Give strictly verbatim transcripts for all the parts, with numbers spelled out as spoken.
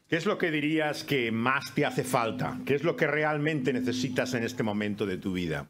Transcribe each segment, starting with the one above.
¿Qué es lo que dirías que más te hace falta? ¿Qué es lo que realmente necesitas en este momento de tu vida?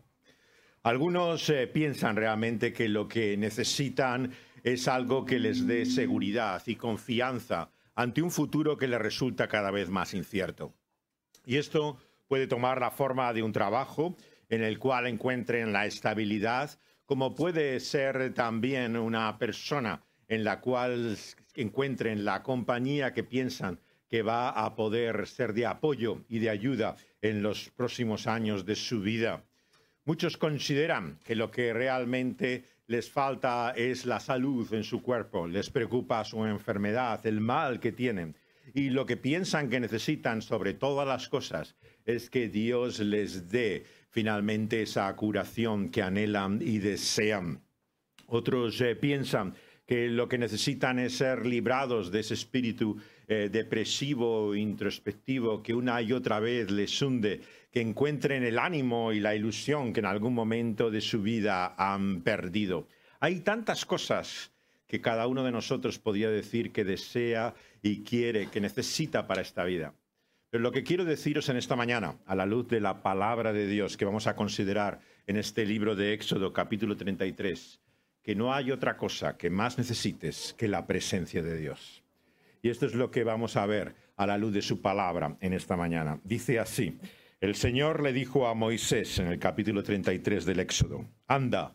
Algunos eh, piensan realmente que lo que necesitan es algo que les dé seguridad y confianza ante un futuro que les resulta cada vez más incierto. Y esto puede tomar la forma de un trabajo en el cual encuentren la estabilidad, como puede ser también una persona en la cual encuentren la compañía que piensan que va a poder ser de apoyo y de ayuda en los próximos años de su vida. Muchos consideran que lo que realmente les falta es la salud en su cuerpo, les preocupa su enfermedad, el mal que tienen. Y lo que piensan que necesitan sobre todas las cosas es que Dios les dé finalmente esa curación que anhelan y desean. Otros eh, piensan que lo que necesitan es ser librados de ese espíritu eh, depresivo, introspectivo, que una y otra vez les hunde, que encuentren el ánimo y la ilusión que en algún momento de su vida han perdido. Hay tantas cosas que cada uno de nosotros podría decir que desea y quiere, que necesita para esta vida. Pero lo que quiero deciros en esta mañana, a la luz de la palabra de Dios que vamos a considerar en este libro de Éxodo, capítulo treinta y tres, que no hay otra cosa que más necesites que la presencia de Dios. Y esto es lo que vamos a ver a la luz de su palabra en esta mañana. Dice así: el Señor le dijo a Moisés en el capítulo treinta y tres del Éxodo: anda,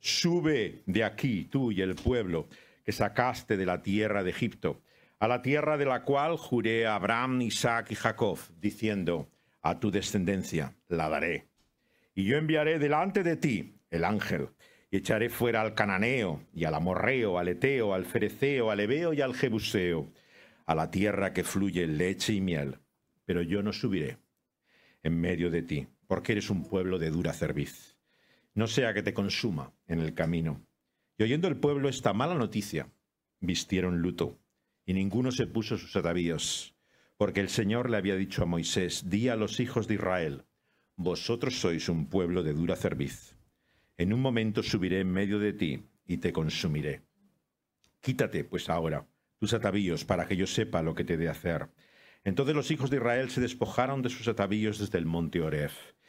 sube de aquí tú y el pueblo que sacaste de la tierra de Egipto, a la tierra de la cual juré a Abraham, Isaac y Jacob, diciendo: a tu descendencia la daré. Y yo enviaré delante de ti el ángel, y echaré fuera al cananeo, y al amorreo, al eteo, al fereceo, al heveo y al jebuseo, a la tierra que fluye leche y miel. Pero yo no subiré en medio de ti, porque eres un pueblo de dura cerviz. No sea que te consuma en el camino. Y oyendo el pueblo esta mala noticia, vistieron luto, y ninguno se puso sus atavíos, porque el Señor le había dicho a Moisés: di a los hijos de Israel: vosotros sois un pueblo de dura cerviz. En un momento subiré en medio de ti y te consumiré. Quítate, pues, ahora tus atavíos, para que yo sepa lo que te he de hacer. Entonces los hijos de Israel se despojaron de sus atavíos desde el monte Horeb.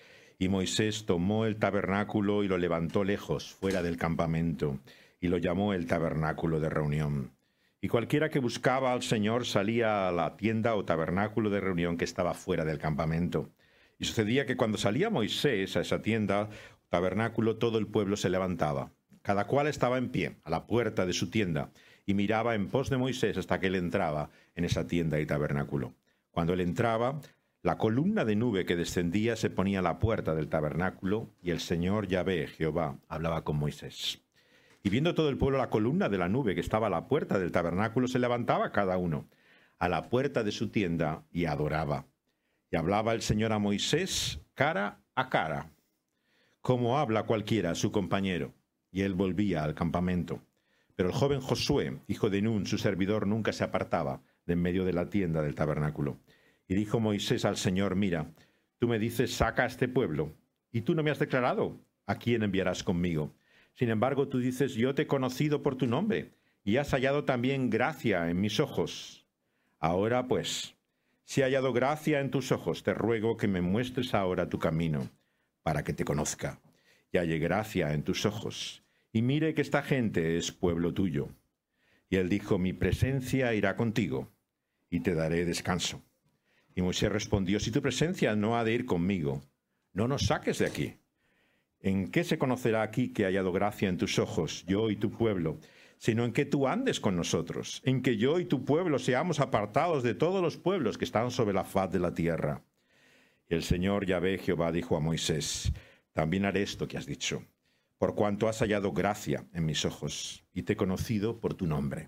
Y Moisés tomó el tabernáculo y lo levantó lejos, fuera del campamento, y lo llamó el tabernáculo de reunión. Y cualquiera que buscaba al Señor salía a la tienda o tabernáculo de reunión que estaba fuera del campamento. Y sucedía que cuando salía Moisés a esa tienda tabernáculo, todo el pueblo se levantaba. Cada cual estaba en pie a la puerta de su tienda y miraba en pos de Moisés hasta que él entraba en esa tienda y tabernáculo. Cuando él entraba, la columna de nube que descendía se ponía a la puerta del tabernáculo, y el Señor Yahvé, Jehová, hablaba con Moisés. Y viendo todo el pueblo la columna de la nube que estaba a la puerta del tabernáculo, se levantaba cada uno a la puerta de su tienda y adoraba. Y hablaba el Señor a Moisés cara a cara, como habla cualquiera a su compañero, y él volvía al campamento. Pero el joven Josué, hijo de Nun, su servidor, nunca se apartaba de en medio de la tienda del tabernáculo. Y dijo Moisés al Señor: mira, tú me dices, saca a este pueblo, y tú no me has declarado a quién enviarás conmigo. Sin embargo, tú dices: yo te he conocido por tu nombre, y has hallado también gracia en mis ojos. Ahora pues, si he hallado gracia en tus ojos, te ruego que me muestres ahora tu camino, para que te conozca, y halle gracia en tus ojos, y mire que esta gente es pueblo tuyo. Y él dijo: mi presencia irá contigo, y te daré descanso. Y Moisés respondió: si tu presencia no ha de ir conmigo, no nos saques de aquí. ¿En qué se conocerá aquí que he hallado gracia en tus ojos, yo y tu pueblo, sino en que tú andes con nosotros, en que yo y tu pueblo seamos apartados de todos los pueblos que están sobre la faz de la tierra? Y el Señor Yahvé Jehová dijo a Moisés: también haré esto que has dicho, por cuanto has hallado gracia en mis ojos, y te he conocido por tu nombre.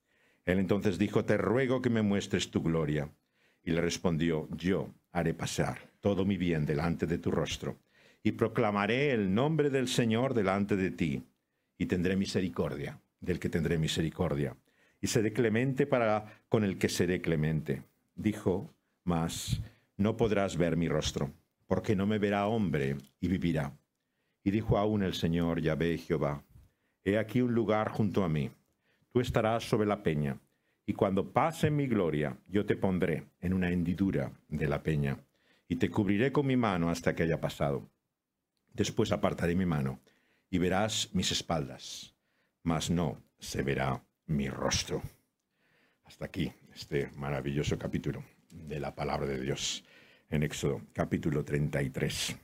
Él entonces dijo: te ruego que me muestres tu gloria. Y le respondió: yo haré pasar todo mi bien delante de tu rostro, y proclamaré el nombre del Señor delante de ti, y tendré misericordia del que tendré misericordia, y seré clemente para con el que seré clemente. Dijo más: no podrás ver mi rostro, porque no me verá hombre y vivirá. Y dijo aún el Señor Yahvé Jehová: he aquí un lugar junto a mí, tú estarás sobre la peña, Y cuando pase mi gloria, yo te pondré en una hendidura de la peña, y te cubriré con mi mano hasta que haya pasado. Después apartaré mi mano, y verás mis espaldas, mas no se verá mi rostro. Hasta aquí este maravilloso capítulo de la palabra de Dios en Éxodo, capítulo treinta y tres.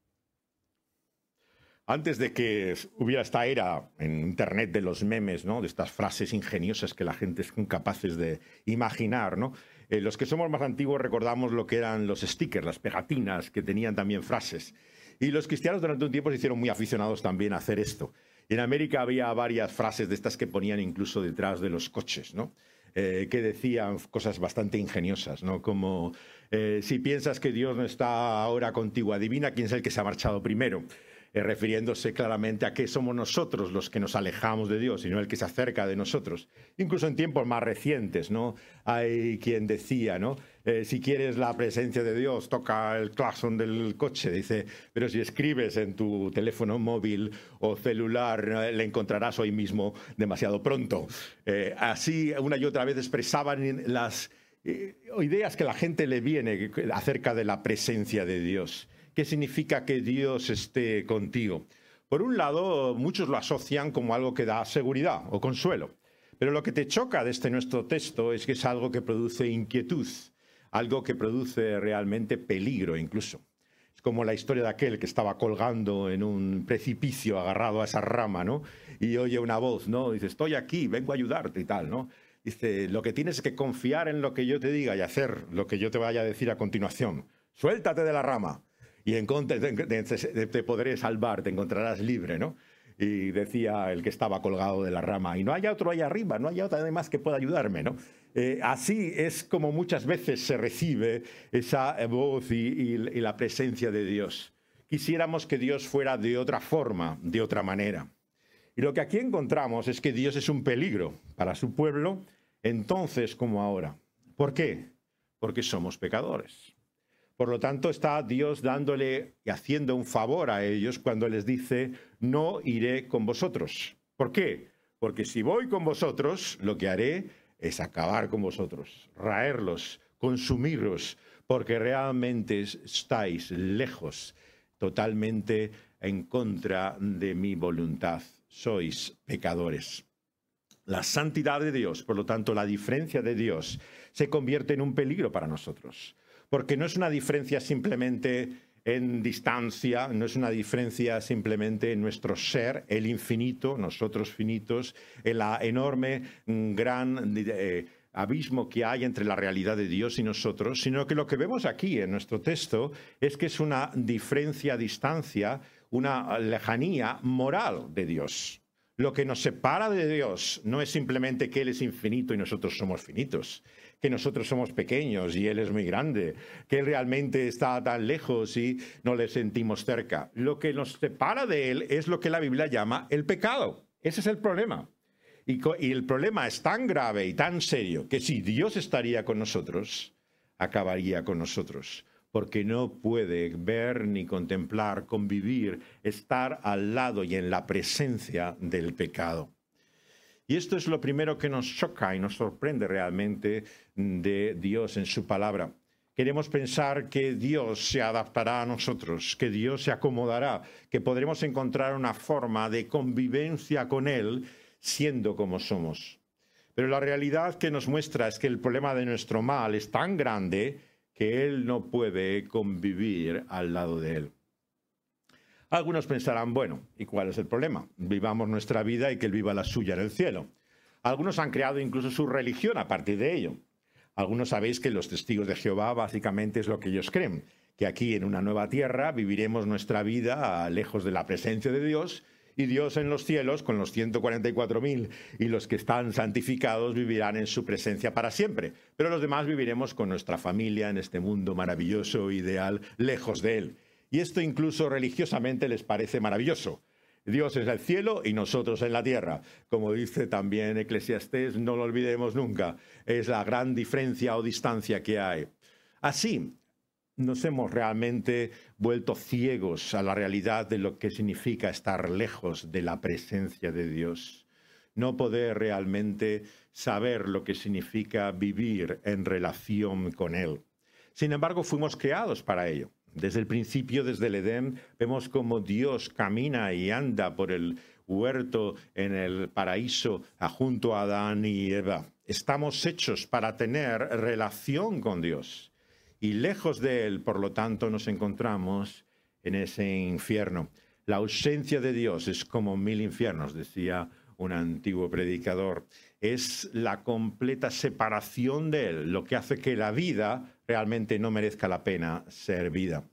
Antes de que hubiera esta era en Internet de los memes, ¿no?, de estas frases ingeniosas que la gente es incapaz de imaginar, ¿no? Eh, los que somos más antiguos recordamos lo que eran los stickers, las pegatinas, que tenían también frases. Y los cristianos durante un tiempo se hicieron muy aficionados también a hacer esto. Y en América había varias frases de estas que ponían incluso detrás de los coches, ¿no? Eh, que decían cosas bastante ingeniosas, ¿no? Como, eh, si piensas que Dios no está ahora contigo, adivina quién es el que se ha marchado primero. Eh, refiriéndose claramente a que somos nosotros los que nos alejamos de Dios y no el que se acerca de nosotros. Incluso en tiempos más recientes, ¿no? Hay quien decía, ¿no? Eh, si quieres la presencia de Dios, toca el claxon del coche, dice, pero si escribes en tu teléfono móvil o celular, eh, le encontrarás hoy mismo demasiado pronto. Eh, así una y otra vez expresaban las eh, ideas que la gente le viene acerca de la presencia de Dios. ¿Qué significa que Dios esté contigo? Por un lado, muchos lo asocian como algo que da seguridad o consuelo. Pero lo que te choca de este nuestro texto es que es algo que produce inquietud, algo que produce realmente peligro incluso. Es como la historia de aquel que estaba colgando en un precipicio agarrado a esa rama, ¿no? Y oye una voz, ¿no? Dice, estoy aquí, vengo a ayudarte y tal, ¿no? Dice, lo que tienes es que confiar en lo que yo te diga y hacer lo que yo te vaya a decir a continuación. Suéltate de la rama. Y entonces te podré salvar, te encontrarás libre, ¿no? Y decía el que estaba colgado de la rama, y no haya otro ahí arriba, no haya otro además que pueda ayudarme, ¿no? Eh, así es como muchas veces se recibe esa voz y, y, y la presencia de Dios. Quisiéramos que Dios fuera de otra forma, de otra manera. Y lo que aquí encontramos es que Dios es un peligro para su pueblo, entonces como ahora. ¿Por qué? Porque somos pecadores. Por lo tanto, está Dios dándole y haciendo un favor a ellos cuando les dice, no iré con vosotros. ¿Por qué? Porque si voy con vosotros, lo que haré es acabar con vosotros, raerlos, consumiros, porque realmente estáis lejos, totalmente en contra de mi voluntad. Sois pecadores. La santidad de Dios, por lo tanto, la diferencia de Dios, se convierte en un peligro para nosotros. Porque no es una diferencia simplemente en distancia, no es una diferencia simplemente en nuestro ser, el infinito, nosotros finitos, en la enorme, gran eh, abismo que hay entre la realidad de Dios y nosotros, sino que lo que vemos aquí en nuestro texto es que es una diferencia, distancia, una lejanía moral de Dios. Lo que nos separa de Dios no es simplemente que Él es infinito y nosotros somos finitos, que nosotros somos pequeños y Él es muy grande, que Él realmente está tan lejos y no le sentimos cerca. Lo que nos separa de Él es lo que la Biblia llama el pecado. Ese es el problema. Y, y el problema es tan grave y tan serio que si Dios estaría con nosotros, acabaría con nosotros. Porque no puede ver ni contemplar, convivir, estar al lado y en la presencia del pecado. Y esto es lo primero que nos choca y nos sorprende realmente de Dios en su palabra. Queremos pensar que Dios se adaptará a nosotros, que Dios se acomodará, que podremos encontrar una forma de convivencia con Él siendo como somos. Pero la realidad que nos muestra es que el problema de nuestro mal es tan grande que Él no puede convivir al lado de Él. Algunos pensarán, bueno, ¿y cuál es el problema? Vivamos nuestra vida y que Él viva la suya en el cielo. Algunos han creado incluso su religión a partir de ello. Algunos sabéis que los testigos de Jehová básicamente es lo que ellos creen, que aquí en una nueva tierra viviremos nuestra vida lejos de la presencia de Dios y Dios en los cielos, con los ciento cuarenta y cuatro mil y los que están santificados, vivirán en su presencia para siempre. Pero los demás viviremos con nuestra familia en este mundo maravilloso, ideal, lejos de Él. Y esto incluso religiosamente les parece maravilloso. Dios es el cielo y nosotros en la tierra. Como dice también Eclesiastés, no lo olvidemos nunca. Es la gran diferencia o distancia que hay. Así, nos hemos realmente vuelto ciegos a la realidad de lo que significa estar lejos de la presencia de Dios. no poder realmente saber lo que significa vivir en relación con Él. Sin embargo, fuimos creados para ello. Desde el principio, desde el Edén, vemos cómo Dios camina y anda por el huerto en el paraíso junto a Adán y Eva. Estamos hechos para tener relación con Dios. Y lejos de Él, por lo tanto, nos encontramos en ese infierno. La ausencia de Dios es como mil infiernos, decía un antiguo predicador. Es la completa separación de Él, lo que hace que la vida realmente no merezca la pena ser vida.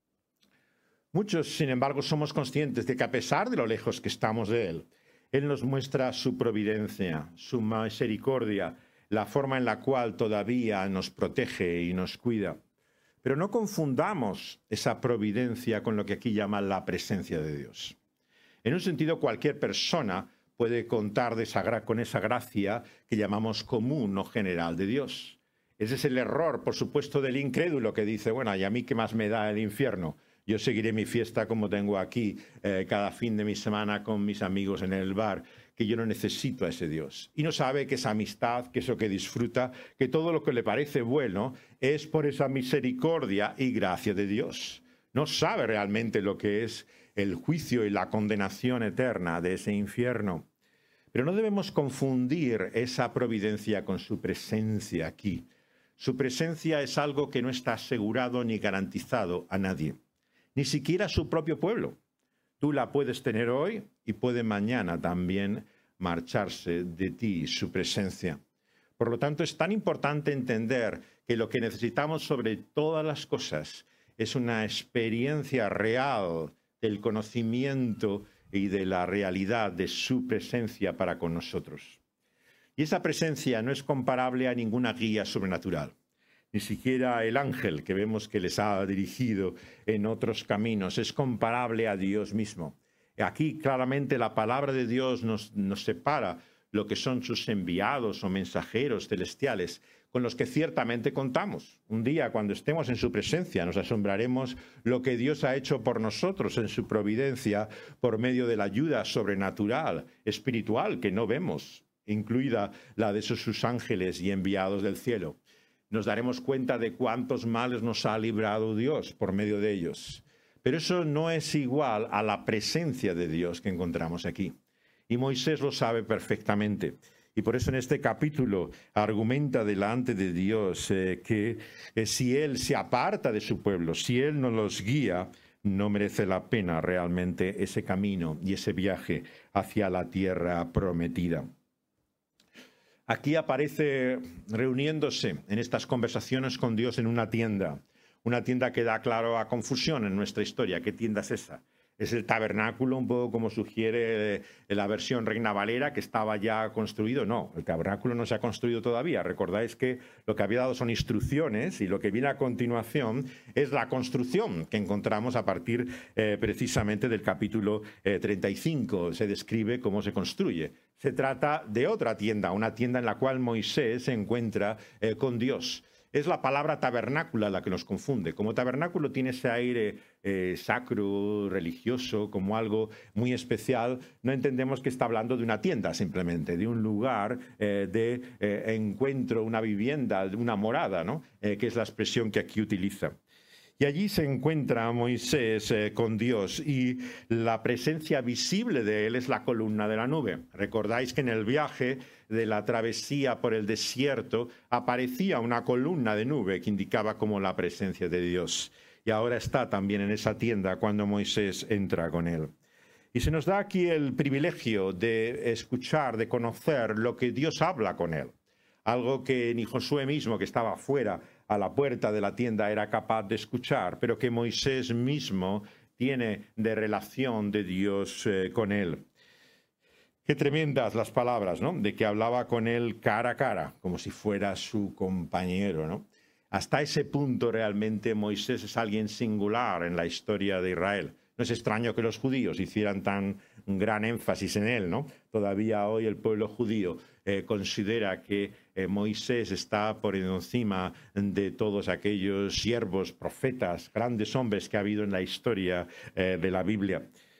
Muchos, sin embargo, somos conscientes de que a pesar de lo lejos que estamos de Él, Él nos muestra su providencia, su misericordia, la forma en la cual todavía nos protege y nos cuida. Pero no confundamos esa providencia con lo que aquí llaman la presencia de Dios. En un sentido, cualquier persona puede contar de esa, con esa gracia que llamamos común o general de Dios. Ese es el error, por supuesto, del incrédulo que dice, bueno, ¿y a mí qué más me da el infierno? Yo seguiré mi fiesta como tengo aquí eh, cada fin de mi semana con mis amigos en el bar, que yo no necesito a ese Dios. Y no sabe que esa amistad, que eso que disfruta, que todo lo que le parece bueno es por esa misericordia y gracia de Dios. No sabe realmente lo que es el juicio y la condenación eterna de ese infierno. Pero no debemos confundir esa providencia con su presencia aquí. Su presencia es algo que no está asegurado ni garantizado a nadie, ni siquiera a su propio pueblo. Tú la puedes tener hoy y puede mañana también marcharse de ti su presencia. Por lo tanto, es tan importante entender que lo que necesitamos sobre todas las cosas es una experiencia real del conocimiento y de la realidad de su presencia para con nosotros. Y esa presencia no es comparable a ninguna guía sobrenatural. Ni siquiera el ángel que vemos que les ha dirigido en otros caminos es comparable a Dios mismo. Aquí claramente la palabra de Dios nos, nos separa lo que son sus enviados o mensajeros celestiales, con los que ciertamente contamos. Un día, cuando estemos en su presencia, nos asombraremos lo que Dios ha hecho por nosotros en su providencia por medio de la ayuda sobrenatural, espiritual, que no vemos, incluida la de esos sus ángeles y enviados del cielo. Nos daremos cuenta de cuántos males nos ha librado Dios por medio de ellos. Pero eso no es igual a la presencia de Dios que encontramos aquí. Y Moisés lo sabe perfectamente. Y por eso en este capítulo argumenta delante de Dios eh, que eh, si Él se aparta de su pueblo, si Él no los guía, no merece la pena realmente ese camino y ese viaje hacia la tierra prometida. Aquí aparece reuniéndose en estas conversaciones con Dios en una tienda, una tienda que da claro a confusión en nuestra historia. ¿Qué tienda es esa? Es el tabernáculo, un poco como sugiere la versión Reina Valera, que estaba ya construido. No, el tabernáculo no se ha construido todavía. Recordáis que lo que había dado son instrucciones y lo que viene a continuación es la construcción que encontramos a partir eh, precisamente del capítulo eh, treinta y cinco. Se describe cómo se construye. Se trata de otra tienda, una tienda en la cual Moisés se encuentra eh, con Dios. Es la palabra tabernáculo la que nos confunde. Como tabernáculo tiene ese aire eh, sacro, religioso, como algo muy especial, no entendemos que está hablando de una tienda simplemente, de un lugar eh, de eh, encuentro, una vivienda, una morada, ¿no? Eh, que es la expresión que aquí utiliza. Y allí se encuentra Moisés eh, con Dios y la presencia visible de él es la columna de la nube. Recordáis que en el viaje de la travesía por el desierto aparecía una columna de nube que indicaba como la presencia de Dios. Y ahora está también en esa tienda cuando Moisés entra con él. Y se nos da aquí el privilegio de escuchar, de conocer lo que Dios habla con él. Algo que ni Josué mismo, que estaba fuera a la puerta de la tienda, era capaz de escuchar, pero que Moisés mismo tiene de relación de Dios eh, con él. Qué tremendas las palabras, ¿no? De que hablaba con él cara a cara, como si fuera su compañero, ¿no? Hasta ese punto realmente Moisés es alguien singular en la historia de Israel. No es extraño que los judíos hicieran tan gran énfasis en él, ¿no? Todavía hoy el pueblo judío eh, considera que eh, Moisés está por encima de todos aquellos siervos, profetas, grandes hombres que ha habido en la historia eh, de la Biblia.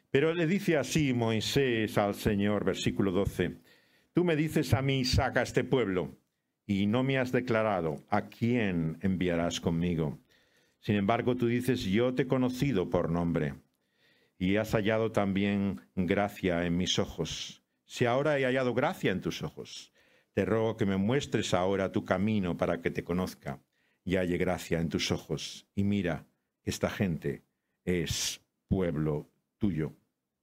Pero le dice así Moisés al Señor, versículo doce, tú me dices a mí, saca a este pueblo, y no me has declarado a quién enviarás conmigo. Sin embargo, tú dices, yo te he conocido por nombre, y has hallado también gracia en mis ojos. Si ahora he hallado gracia en tus ojos, te ruego que me muestres ahora tu camino para que te conozca y halle gracia en tus ojos. Y mira, que esta gente es pueblo tuyo.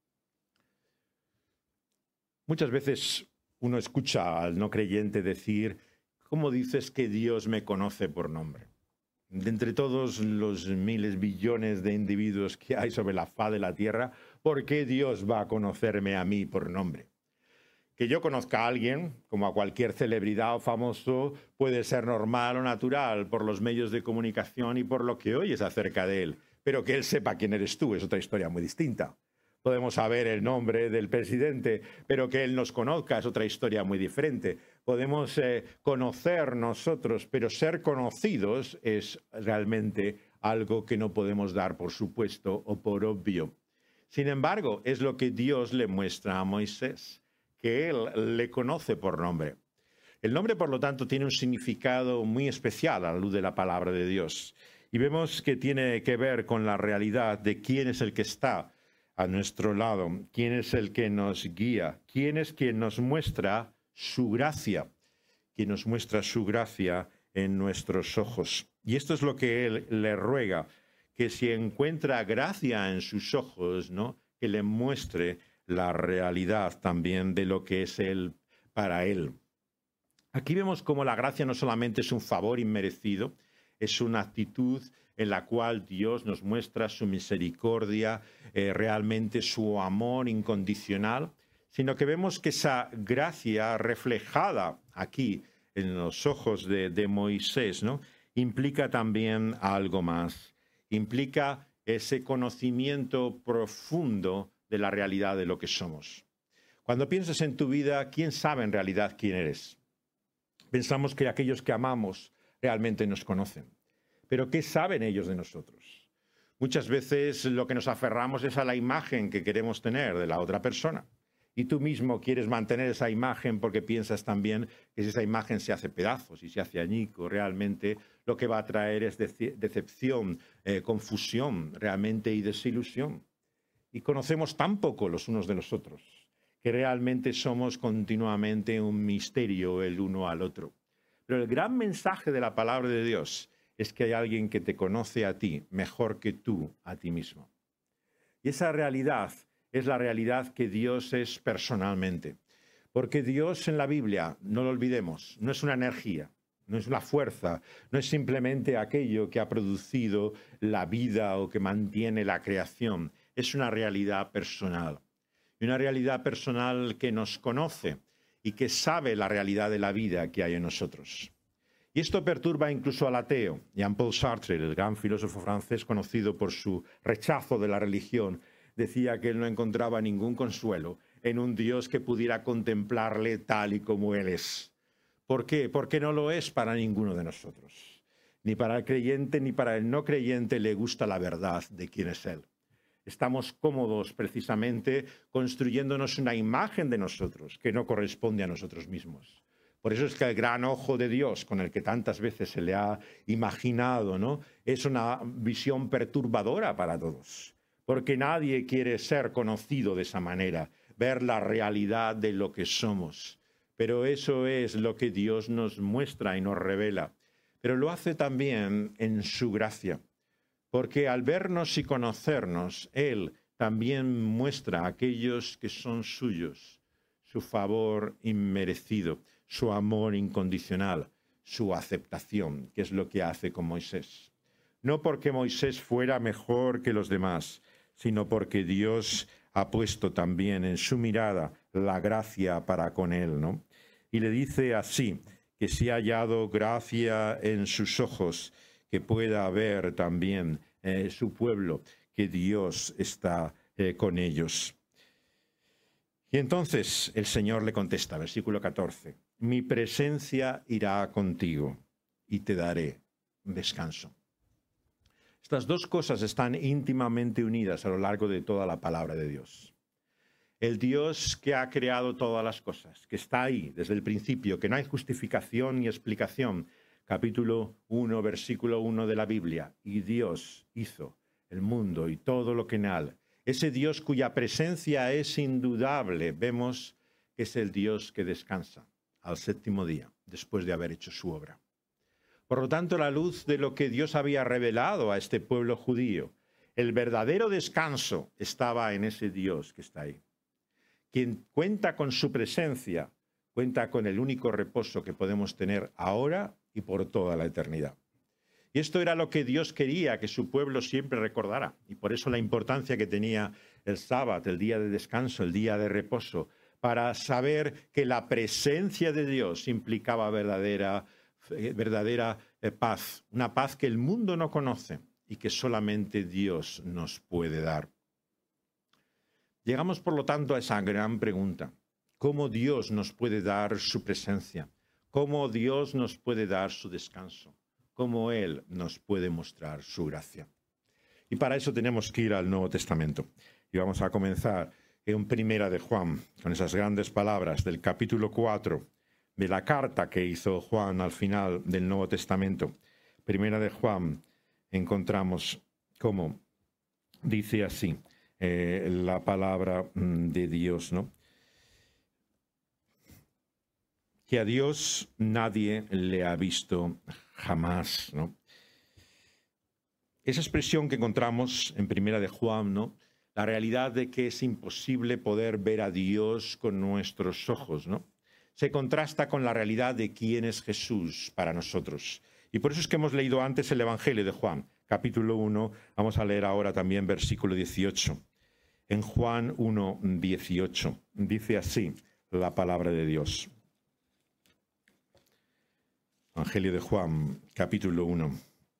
Muchas veces uno escucha al no creyente decir, ¿cómo dices que Dios me conoce por nombre? De entre todos los miles, billones de individuos que hay sobre la faz de la tierra, ¿por qué Dios va a conocerme a mí por nombre? Que yo conozca a alguien, como a cualquier celebridad o famoso, puede ser normal o natural por los medios de comunicación y por lo que oyes acerca de él. Pero que él sepa quién eres tú es otra historia muy distinta. Podemos saber el nombre del presidente, pero que él nos conozca es otra historia muy diferente. Podemos eh, conocer nosotros, pero ser conocidos es realmente algo que no podemos dar por supuesto o por obvio. Sin embargo, es lo que Dios le muestra a Moisés, que él le conoce por nombre. El nombre, por lo tanto, tiene un significado muy especial a la luz de la palabra de Dios. Y vemos que tiene que ver con la realidad de quién es el que está a nuestro lado, quién es el que nos guía, quién es quien nos muestra su gracia, quien nos muestra su gracia en nuestros ojos. Y esto es lo que él le ruega, que si encuentra gracia en sus ojos, ¿no?, que le muestre la realidad también de lo que es él para él. Aquí vemos cómo la gracia no solamente es un favor inmerecido, es una actitud en la cual Dios nos muestra su misericordia, eh, realmente su amor incondicional, sino que vemos que esa gracia reflejada aquí en los ojos de, de Moisés, ¿no?, implica también algo más. Implica ese conocimiento profundo de la realidad de lo que somos. Cuando piensas en tu vida, ¿quién sabe en realidad quién eres? Pensamos que aquellos que amamos realmente nos conocen. Pero ¿qué saben ellos de nosotros? Muchas veces lo que nos aferramos es a la imagen que queremos tener de la otra persona. Y tú mismo quieres mantener esa imagen porque piensas también que si esa imagen se hace pedazos y se hace añico, realmente lo que va a traer es decepción, eh, confusión realmente y desilusión. Y conocemos tan poco los unos de los otros que realmente somos continuamente un misterio el uno al otro. Pero el gran mensaje de la palabra de Dios es que hay alguien que te conoce a ti mejor que tú a ti mismo. Y esa realidad es la realidad que Dios es personalmente. Porque Dios en la Biblia, no lo olvidemos, no es una energía, no es una fuerza, no es simplemente aquello que ha producido la vida o que mantiene la creación. Es una realidad personal. Y una realidad personal que nos conoce y que sabe la realidad de la vida que hay en nosotros. Y esto perturba incluso al ateo. Jean-Paul Sartre, el gran filósofo francés conocido por su rechazo de la religión, decía que él no encontraba ningún consuelo en un Dios que pudiera contemplarle tal y como él es. ¿Por qué? Porque no lo es para ninguno de nosotros. Ni para el creyente ni para el no creyente le gusta la verdad de quién es él. Estamos cómodos precisamente construyéndonos una imagen de nosotros que no corresponde a nosotros mismos. Por eso es que el gran ojo de Dios, con el que tantas veces se le ha imaginado, ¿no?, es una visión perturbadora para todos. Porque nadie quiere ser conocido de esa manera, ver la realidad de lo que somos. Pero eso es lo que Dios nos muestra y nos revela. Pero lo hace también en su gracia. Porque al vernos y conocernos, Él también muestra a aquellos que son suyos su favor inmerecido, su amor incondicional, su aceptación, que es lo que hace con Moisés. No porque Moisés fuera mejor que los demás, sino porque Dios ha puesto también en su mirada la gracia para con él, ¿no? Y le dice así, que si ha hallado gracia en sus ojos, que pueda ver también eh, su pueblo, que Dios está eh, con ellos. Y entonces el Señor le contesta, versículo catorce, mi presencia irá contigo y te daré descanso. Estas dos cosas están íntimamente unidas a lo largo de toda la palabra de Dios. El Dios que ha creado todas las cosas, que está ahí desde el principio, que no hay justificación ni explicación. Capítulo uno, versículo uno de la Biblia. Y Dios hizo el mundo y todo lo que en él. Ese Dios cuya presencia es indudable, vemos que es el Dios que descansa al séptimo día, después de haber hecho su obra. Por lo tanto, la luz de lo que Dios había revelado a este pueblo judío, el verdadero descanso estaba en ese Dios que está ahí. Quien cuenta con su presencia, cuenta con el único reposo que podemos tener ahora y por toda la eternidad. Y esto era lo que Dios quería que su pueblo siempre recordara. Y por eso la importancia que tenía el sábado, el día de descanso, el día de reposo, para saber que la presencia de Dios implicaba verdadera, verdadera paz. Una paz que el mundo no conoce y que solamente Dios nos puede dar. Llegamos, por lo tanto, a esa gran pregunta. ¿Cómo Dios nos puede dar su presencia? ¿Cómo Dios nos puede dar su descanso? ¿Cómo Él nos puede mostrar su gracia? Y para eso tenemos que ir al Nuevo Testamento. Y vamos a comenzar en Primera de Juan, con esas grandes palabras del capítulo cuatro de la carta que hizo Juan al final del Nuevo Testamento. Primera de Juan, encontramos cómo dice así eh, la palabra de Dios, ¿no? Que a Dios nadie le ha visto jamás, ¿no? Esa expresión que encontramos en Primera de Juan, ¿no? La realidad de que es imposible poder ver a Dios con nuestros ojos, ¿no? Se contrasta con la realidad de quién es Jesús para nosotros. Y por eso es que hemos leído antes el Evangelio de Juan, capítulo uno. Vamos a leer ahora también versículo dieciocho. En Juan uno, dieciocho, dice así la palabra de Dios. Evangelio de Juan, capítulo uno.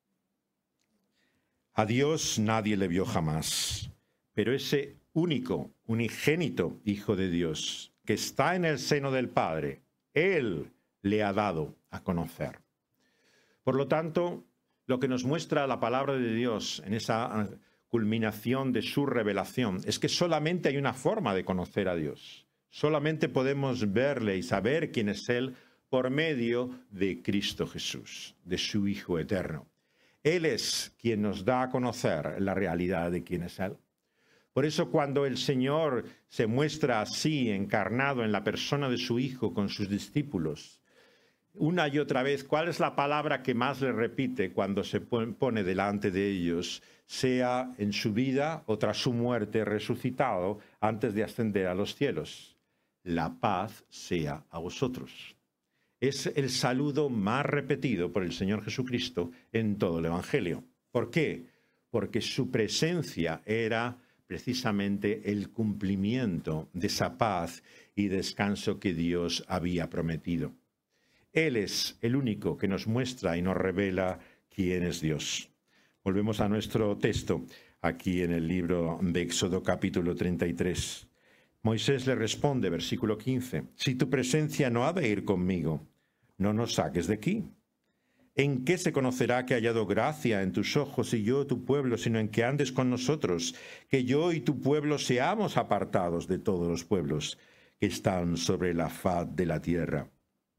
A Dios nadie le vio jamás, pero ese único, unigénito Hijo de Dios, que está en el seno del Padre, Él le ha dado a conocer. Por lo tanto, lo que nos muestra la palabra de Dios en esa culminación de su revelación es que solamente hay una forma de conocer a Dios. Solamente podemos verle y saber quién es Él por medio de Cristo Jesús, de su Hijo eterno. Él es quien nos da a conocer la realidad de quién es Él. Por eso cuando el Señor se muestra así, encarnado en la persona de su Hijo con sus discípulos, una y otra vez, ¿cuál es la palabra que más le repite cuando se pone delante de ellos, sea en su vida o tras su muerte resucitado antes de ascender a los cielos? La paz sea a vosotros. Es el saludo más repetido por el Señor Jesucristo en todo el Evangelio. ¿Por qué? Porque su presencia era precisamente el cumplimiento de esa paz y descanso que Dios había prometido. Él es el único que nos muestra y nos revela quién es Dios. Volvemos a nuestro texto aquí en el libro de Éxodo capítulo treinta y tres. Moisés le responde, versículo quince, si tu presencia no ha de ir conmigo, no nos saques de aquí. ¿En qué se conocerá que he hallado gracia en tus ojos y yo tu pueblo, sino en que andes con nosotros, que yo y tu pueblo seamos apartados de todos los pueblos que están sobre la faz de la tierra?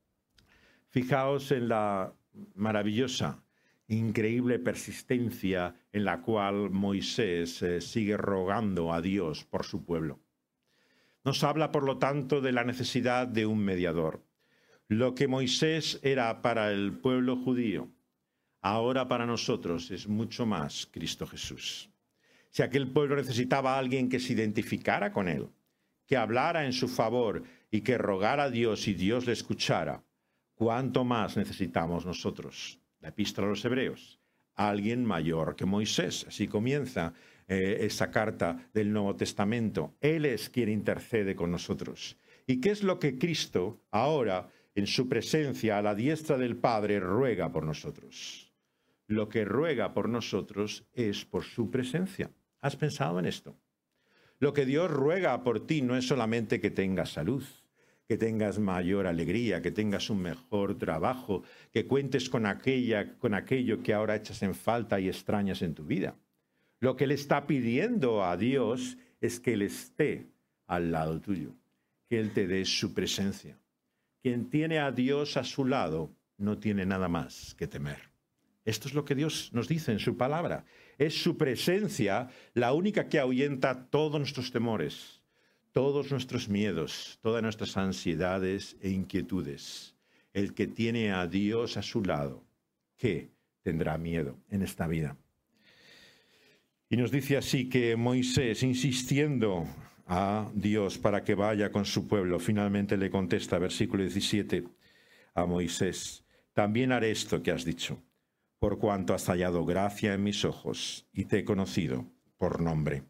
Fijaos en la maravillosa, increíble persistencia en la cual Moisés eh, sigue rogando a Dios por su pueblo. Nos habla, por lo tanto, de la necesidad de un mediador. Lo que Moisés era para el pueblo judío, ahora para nosotros es mucho más Cristo Jesús. Si aquel pueblo necesitaba a alguien que se identificara con él, que hablara en su favor y que rogara a Dios y Dios le escuchara, ¿cuánto más necesitamos nosotros? La epístola a los Hebreos, alguien mayor que Moisés. Así comienza eh, esa carta del Nuevo Testamento. Él es quien intercede con nosotros. ¿Y qué es lo que Cristo ahora, en su presencia a la diestra del Padre, ruega por nosotros? Lo que ruega por nosotros es por su presencia. ¿Has pensado en esto? Lo que Dios ruega por ti no es solamente que tengas salud, que tengas mayor alegría, que tengas un mejor trabajo, que cuentes con, aquella, con aquello que ahora echas en falta y extrañas en tu vida. Lo que Él está pidiendo a Dios es que Él esté al lado tuyo, que Él te dé su presencia. Quien tiene a Dios a su lado no tiene nada más que temer. Esto es lo que Dios nos dice en su palabra. Es su presencia la única que ahuyenta todos nuestros temores, todos nuestros miedos, todas nuestras ansiedades e inquietudes. El que tiene a Dios a su lado, ¿qué tendrá miedo en esta vida? Y nos dice así que Moisés, insistiendo a Dios para que vaya con su pueblo, finalmente le contesta, versículo diecisiete, a Moisés: también haré esto que has dicho, por cuanto has hallado gracia en mis ojos y te he conocido por nombre.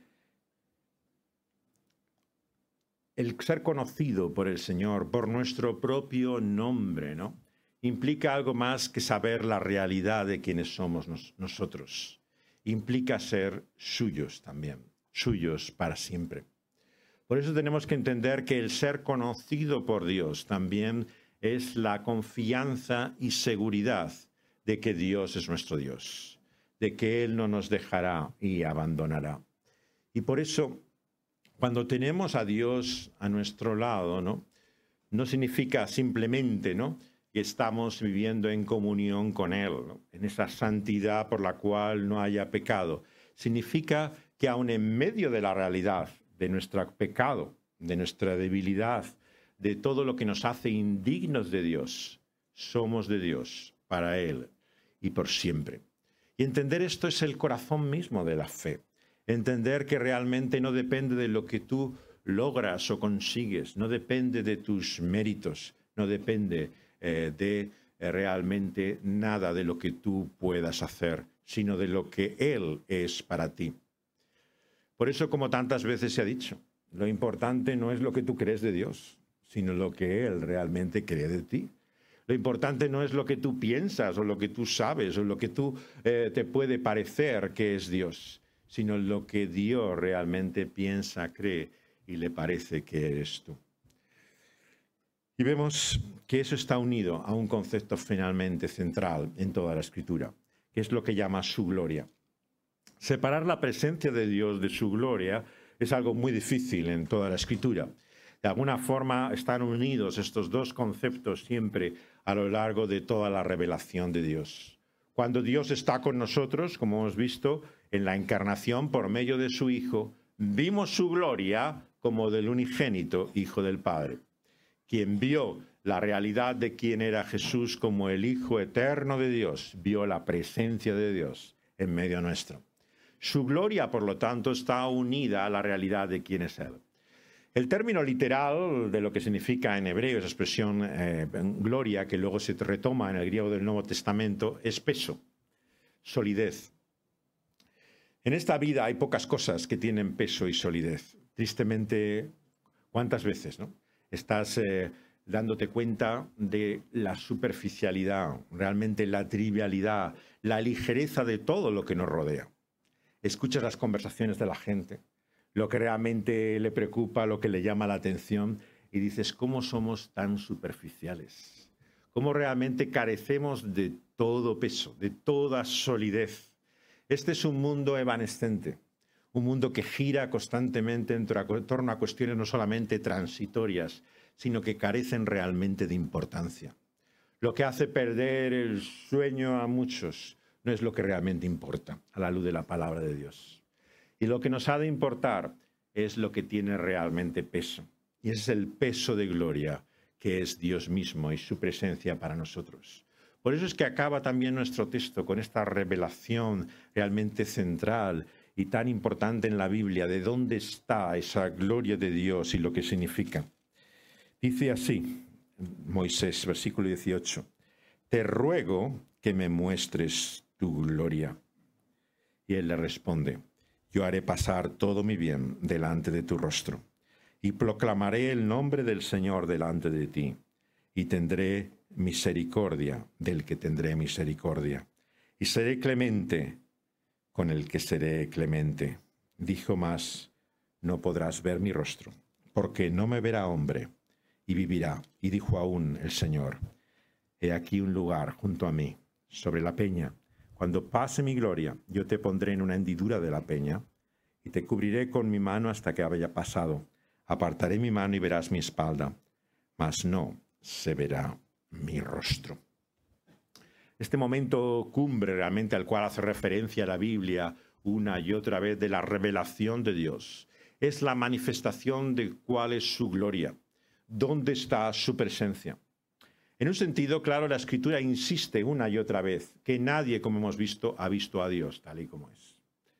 El ser conocido por el Señor, por nuestro propio nombre, ¿no?, implica algo más que saber la realidad de quiénes somos nos, nosotros. Implica ser suyos también, suyos para siempre. Por eso tenemos que entender que el ser conocido por Dios también es la confianza y seguridad de que Dios es nuestro Dios, de que Él no nos dejará y abandonará. Y por eso, cuando tenemos a Dios a nuestro lado, ¿no?, no significa simplemente, ¿no?, que estamos viviendo en comunión con Él, ¿no?, en esa santidad por la cual no haya pecado. Significa que aun en medio de la realidad, de nuestro pecado, de nuestra debilidad, de todo lo que nos hace indignos de Dios, somos de Dios para Él y por siempre. Y entender esto es el corazón mismo de la fe. Entender que realmente no depende de lo que tú logras o consigues, no depende de tus méritos, no depende eh, de eh, realmente nada de lo que tú puedas hacer, sino de lo que Él es para ti. Por eso, como tantas veces se ha dicho, lo importante no es lo que tú crees de Dios, sino lo que Él realmente cree de ti. Lo importante no es lo que tú piensas o lo que tú sabes o lo que tú eh, te puede parecer que es Dios, sino lo que Dios realmente piensa, cree y le parece que eres tú. Y vemos que eso está unido a un concepto finalmente central en toda la Escritura, que es lo que llama su gloria. Separar la presencia de Dios de su gloria es algo muy difícil en toda la Escritura. De alguna forma están unidos estos dos conceptos siempre a lo largo de toda la revelación de Dios. Cuando Dios está con nosotros, como hemos visto en la encarnación por medio de su Hijo, vimos su gloria como del unigénito Hijo del Padre. Quien vio la realidad de quién era Jesús como el Hijo eterno de Dios, vio la presencia de Dios en medio nuestro. Su gloria, por lo tanto, está unida a la realidad de quién es Él. El término literal de lo que significa en hebreo esa expresión eh, gloria, que luego se retoma en el griego del Nuevo Testamento, es peso, solidez. En esta vida hay pocas cosas que tienen peso y solidez. Tristemente, ¿cuántas veces, no?, estás eh, dándote cuenta de la superficialidad, realmente la trivialidad, la ligereza de todo lo que nos rodea? Escuchas las conversaciones de la gente, lo que realmente le preocupa, lo que le llama la atención, y dices, ¿cómo somos tan superficiales? ¿Cómo realmente carecemos de todo peso, de toda solidez? Este es un mundo evanescente, un mundo que gira constantemente en torno a cuestiones no solamente transitorias, sino que carecen realmente de importancia. Lo que hace perder el sueño a muchos no es lo que realmente importa a la luz de la palabra de Dios. Y lo que nos ha de importar es lo que tiene realmente peso. Y ese es el peso de gloria que es Dios mismo y su presencia para nosotros. Por eso es que acaba también nuestro texto con esta revelación realmente central y tan importante en la Biblia, de dónde está esa gloria de Dios y lo que significa. Dice así, Moisés, versículo dieciocho, te ruego que me muestres tu gloria. Y él le responde, yo haré pasar todo mi bien delante de tu rostro, y proclamaré el nombre del Señor delante de ti, y tendré misericordia del que tendré misericordia, y seré clemente con el que seré clemente. Dijo más, no podrás ver mi rostro, porque no me verá hombre, y vivirá. Y dijo aún el Señor: he aquí un lugar junto a mí, sobre la peña. Cuando pase mi gloria, yo te pondré en una hendidura de la peña, y te cubriré con mi mano hasta que haya pasado. Apartaré mi mano y verás mi espalda, mas no se verá mi rostro. Este momento cumbre realmente al cual hace referencia la Biblia una y otra vez de la revelación de Dios, es la manifestación de cuál es su gloria, dónde está su presencia. En un sentido, claro, la Escritura insiste una y otra vez que nadie, como hemos visto, ha visto a Dios tal y como es.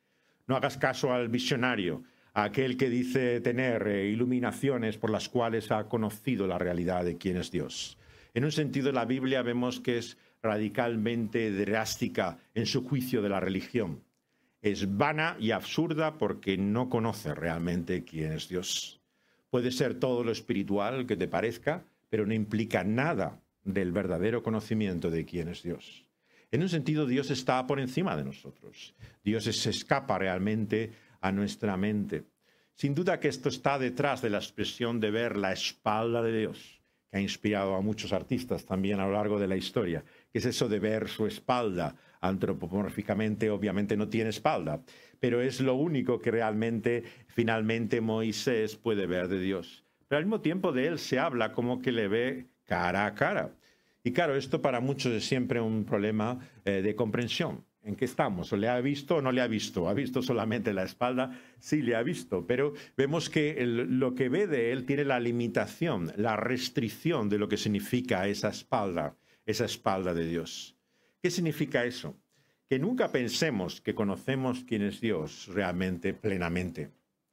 No hagas caso al visionario, a aquel que dice tener eh, iluminaciones por las cuales ha conocido la realidad de quién es Dios. En un sentido, la Biblia vemos que es radicalmente drástica en su juicio de la religión. Es vana y absurda porque no conoce realmente quién es Dios. Puede ser todo lo espiritual que te parezca, pero no implica nada del verdadero conocimiento de quién es Dios. En un sentido, Dios está por encima de nosotros. Dios se escapa realmente a nuestra mente. Sin duda que esto está detrás de la expresión de ver la espalda de Dios, que ha inspirado a muchos artistas también a lo largo de la historia. ¿Qué es eso de ver su espalda? Antropomórficamente, obviamente, no tiene espalda, pero es lo único que realmente, finalmente, Moisés puede ver de Dios. Pero al mismo tiempo de él se habla como que le ve cara a cara. Y claro, esto para muchos es siempre un problema eh, de comprensión. ¿En qué estamos? ¿O le ha visto o no le ha visto? ¿Ha visto solamente la espalda? Sí, le ha visto, pero vemos que el, lo que ve de él tiene la limitación, la restricción de lo que significa esa espalda, esa espalda de Dios. ¿Qué significa eso? Que nunca pensemos que conocemos quién es Dios realmente, plenamente.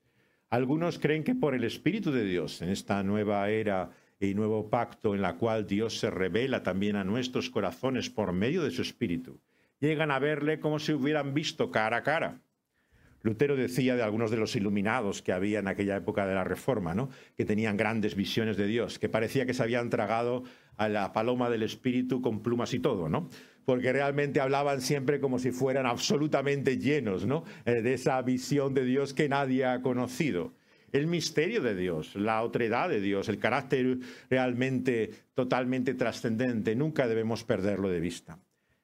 Algunos creen que por el Espíritu de Dios, en esta nueva era y nuevo pacto en la cual Dios se revela también a nuestros corazones por medio de su Espíritu, llegan a verle como si hubieran visto cara a cara. Lutero decía de algunos de los iluminados que había en aquella época de la Reforma, ¿no?, que tenían grandes visiones de Dios, que parecía que se habían tragado a la paloma del Espíritu con plumas y todo, ¿no? Porque realmente hablaban siempre como si fueran absolutamente llenos, ¿no?, de esa visión de Dios que nadie ha conocido. El misterio de Dios, la otredad de Dios, el carácter realmente totalmente trascendente, nunca debemos perderlo de vista.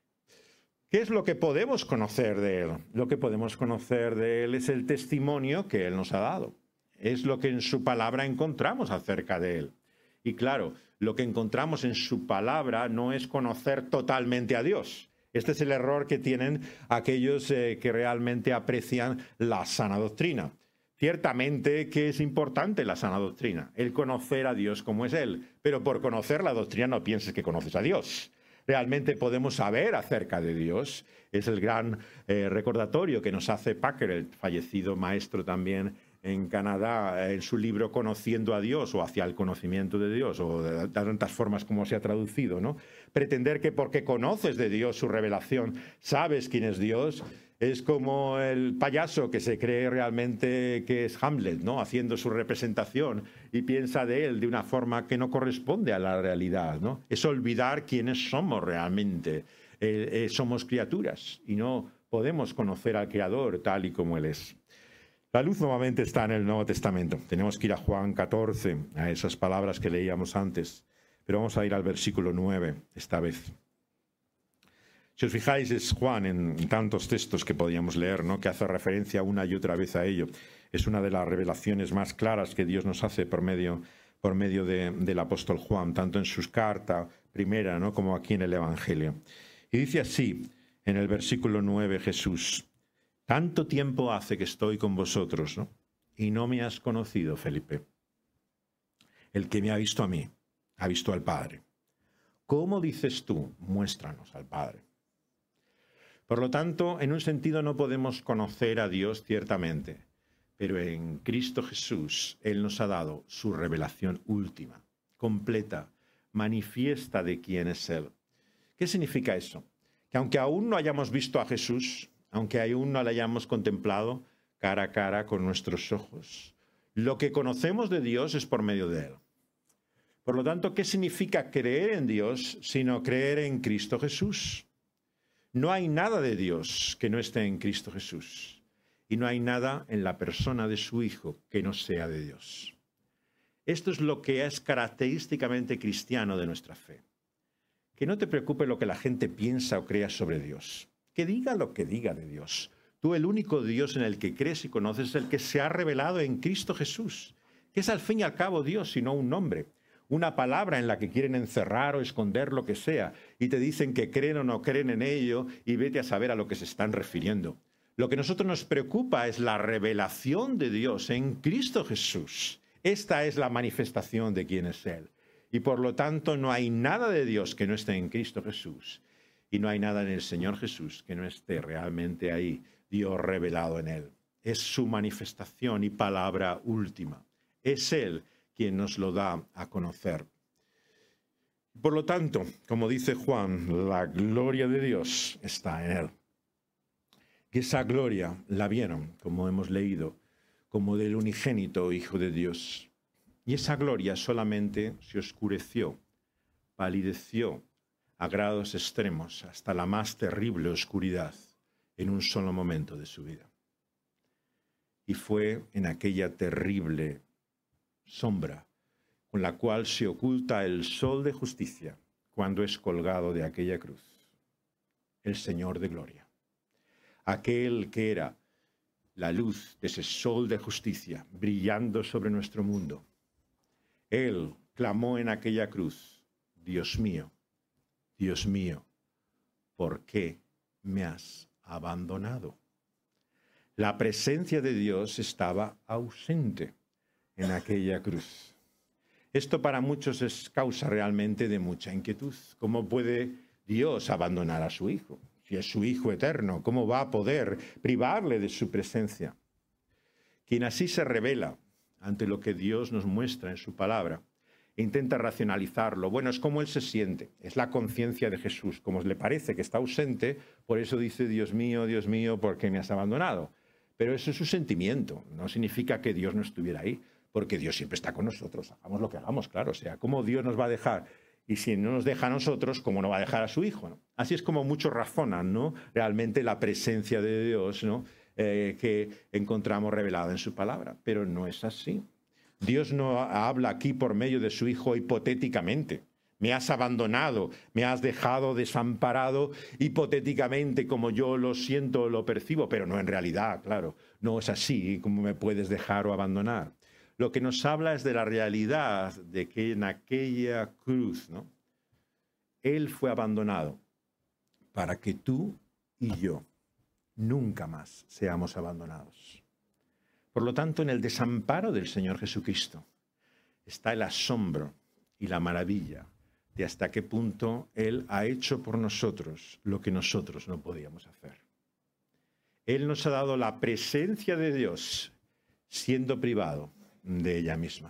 ¿Qué es lo que podemos conocer de Él? Lo que podemos conocer de Él es el testimonio que Él nos ha dado. Es lo que en su palabra encontramos acerca de Él. Y claro, lo que encontramos en su palabra no es conocer totalmente a Dios. Este es el error que tienen aquellos eh, que realmente aprecian la sana doctrina. Ciertamente que es importante la sana doctrina, el conocer a Dios como es Él, pero por conocer la doctrina no pienses que conoces a Dios. Realmente podemos saber acerca de Dios. Es el gran eh, recordatorio que nos hace Packer, el fallecido maestro también en Canadá, en su libro Conociendo a Dios o Hacia el conocimiento de Dios, o de, de tantas formas como se ha traducido, ¿no? Pretender que porque conoces de Dios su revelación, sabes quién es Dios, es como el payaso que se cree realmente que es Hamlet, ¿no?, haciendo su representación y piensa de él de una forma que no corresponde a la realidad, ¿no? Es olvidar quiénes somos realmente. Eh, eh, somos criaturas y no podemos conocer al Creador tal y como Él es. La luz nuevamente está en el Nuevo Testamento. Tenemos que ir a Juan catorce, a esas palabras que leíamos antes, pero vamos a ir al versículo nueve esta vez. Si os fijáis, es Juan en tantos textos que podíamos leer, ¿no?, que hace referencia una y otra vez a ello. Es una de las revelaciones más claras que Dios nos hace por medio, por medio de, del apóstol Juan, tanto en sus cartas primera, ¿no?, como aquí en el Evangelio. Y dice así, en el versículo nueve, Jesús: tanto tiempo hace que estoy con vosotros, ¿no?, y no me has conocido, Felipe. El que me ha visto a mí, ha visto al Padre. ¿Cómo dices tú? Muéstranos al Padre. Por lo tanto, en un sentido no podemos conocer a Dios ciertamente, pero en Cristo Jesús Él nos ha dado su revelación última, completa, manifiesta de quién es Él. ¿Qué significa eso? Que aunque aún no hayamos visto a Jesús, aunque aún no le hayamos contemplado cara a cara con nuestros ojos, lo que conocemos de Dios es por medio de Él. Por lo tanto, ¿qué significa creer en Dios sino creer en Cristo Jesús? No hay nada de Dios que no esté en Cristo Jesús. Y no hay nada en la persona de su Hijo que no sea de Dios. Esto es lo que es característicamente cristiano de nuestra fe. Que no te preocupe lo que la gente piensa o crea sobre Dios. Que diga lo que diga de Dios. Tú, el único Dios en el que crees y conoces es el que se ha revelado en Cristo Jesús, que es al fin y al cabo Dios y no un nombre, una palabra en la que quieren encerrar o esconder lo que sea, y te dicen que creen o no creen en ello, y vete a saber a lo que se están refiriendo. Lo que a nosotros nos preocupa es la revelación de Dios en Cristo Jesús. Esta es la manifestación de quién es Él. Y por lo tanto no hay nada de Dios que no esté en Cristo Jesús. Y no hay nada en el Señor Jesús que no esté realmente ahí, Dios revelado en Él. Es su manifestación y palabra última. Es Él quien nos lo da a conocer. Por lo tanto, como dice Juan, la gloria de Dios está en Él. Que esa gloria la vieron, como hemos leído, como del unigénito Hijo de Dios. Y esa gloria solamente se oscureció, palideció a grados extremos hasta la más terrible oscuridad en un solo momento de su vida. Y fue en aquella terrible sombra con la cual se oculta el sol de justicia cuando es colgado de aquella cruz, el Señor de gloria. Aquel que era la luz de ese sol de justicia brillando sobre nuestro mundo. Él clamó en aquella cruz, Dios mío, Dios mío, ¿por qué me has abandonado? La presencia de Dios estaba ausente en aquella cruz. Esto para muchos es causa realmente de mucha inquietud. ¿Cómo puede Dios abandonar a su Hijo? Si es su Hijo eterno, ¿cómo va a poder privarle de su presencia? Quien así se revela ante lo que Dios nos muestra en su palabra, e intenta racionalizarlo. Bueno, es como Él se siente, es la conciencia de Jesús. Como le parece que está ausente, por eso dice, Dios mío, Dios mío, ¿por qué me has abandonado? Pero eso es su sentimiento, no significa que Dios no estuviera ahí, porque Dios siempre está con nosotros, hagamos lo que hagamos, claro. O sea, ¿cómo Dios nos va a dejar? Y si no nos deja a nosotros, ¿cómo no va a dejar a su Hijo? ¿No? Así es como muchos razonan, ¿no? Realmente la presencia de Dios, ¿no? Eh, que encontramos revelada en su palabra, pero no es así. Dios no habla aquí por medio de su Hijo hipotéticamente. Me has abandonado, me has dejado desamparado hipotéticamente como yo lo siento o lo percibo, pero no en realidad, claro. No es así como me puedes dejar o abandonar. Lo que nos habla es de la realidad de que en aquella cruz, ¿no? Él fue abandonado para que tú y yo nunca más seamos abandonados. Por lo tanto, en el desamparo del Señor Jesucristo está el asombro y la maravilla de hasta qué punto Él ha hecho por nosotros lo que nosotros no podíamos hacer. Él nos ha dado la presencia de Dios siendo privado de ella misma.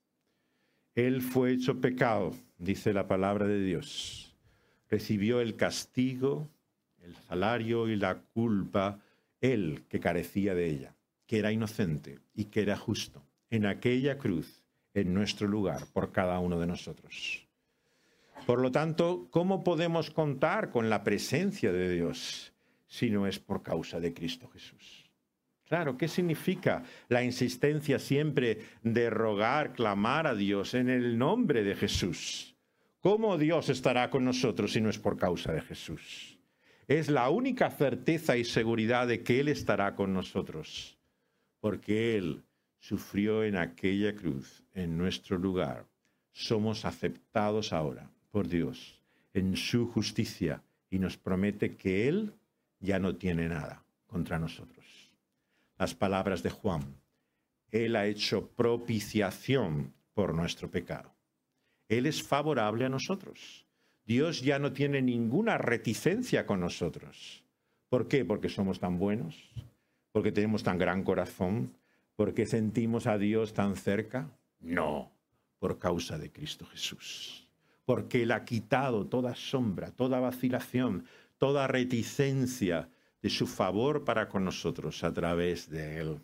Él fue hecho pecado, dice la palabra de Dios. Recibió el castigo, el salario y la culpa, Él que carecía de ella, que era inocente y que era justo, en aquella cruz, en nuestro lugar, por cada uno de nosotros. Por lo tanto, ¿cómo podemos contar con la presencia de Dios si no es por causa de Cristo Jesús? Claro, ¿qué significa la insistencia siempre de rogar, clamar a Dios en el nombre de Jesús? ¿Cómo Dios estará con nosotros si no es por causa de Jesús? Es la única certeza y seguridad de que Él estará con nosotros, porque Él sufrió en aquella cruz, en nuestro lugar. Somos aceptados ahora por Dios en su justicia y nos promete que Él ya no tiene nada contra nosotros. Las palabras de Juan, Él ha hecho propiciación por nuestro pecado. Él es favorable a nosotros. Dios ya no tiene ninguna reticencia con nosotros. ¿Por qué? Porque somos tan buenos, porque tenemos tan gran corazón, porque sentimos a Dios tan cerca. No, por causa de Cristo Jesús. Porque Él ha quitado toda sombra, toda vacilación, toda reticencia de su favor para con nosotros a través de Él.